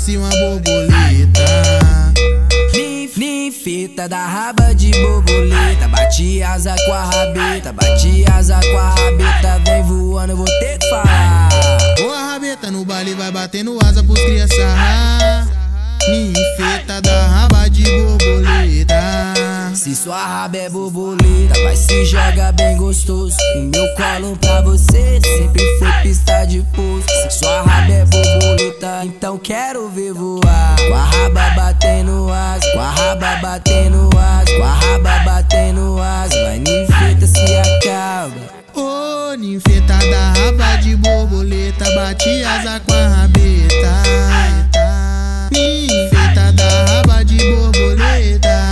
parecia uma borboleta. Ninfeta da raba de borboleta, bate asa com a rabeta, bate asa com a rabeta, vem voando, eu vou ter que falar. Ô a rabeta no baile vai batendo asa pros cria sarrar. Ninfeta da raba de borboleta. Se sua raba é borboleta, vai se joga bem gostoso. O meu colo pra você sempre foi pista de pouso. Se sua raba é borboleta, então quero ver voar. Com a raba batendo asa, com a raba batendo asa, com a raba batendo asa, vai ninfeta se acaba. Ô ninfeta da raba de borboleta, bate asa com a rabeta. Ninfeta da raba de borboleta.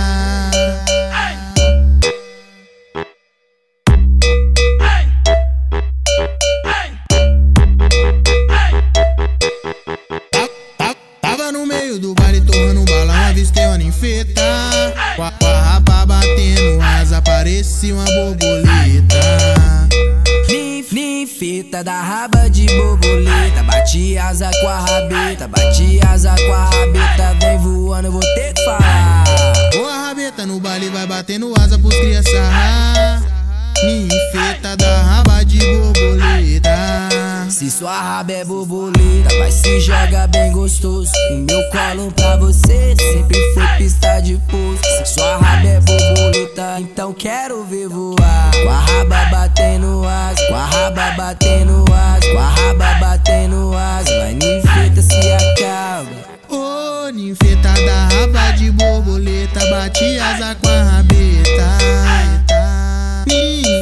Tava no meio do baile torrando um balão, avistei uma ninfeta. Com a raba batendo asa, parecia uma borboleta. Ninfeta da raba de borboleta, bate asa com a rabeta, bate asa com a rabeta, vem voando, eu vou ter que falar. Ô a rabeta no baile vai batendo asa pros cria sarrar. Ninfeta da raba de borboleta. Se sua raba é borboleta, vai se joga bem gostoso. O meu colo pra você sempre foi pista de pouso. Se sua raba é borboleta, então quero ver voar. Com a raba batendo asa, com a raba batendo asa, com a raba batendo asa, vai ninfeta se acaba. Ô ninfeta da raba de borboleta, bate asa com a rabeta.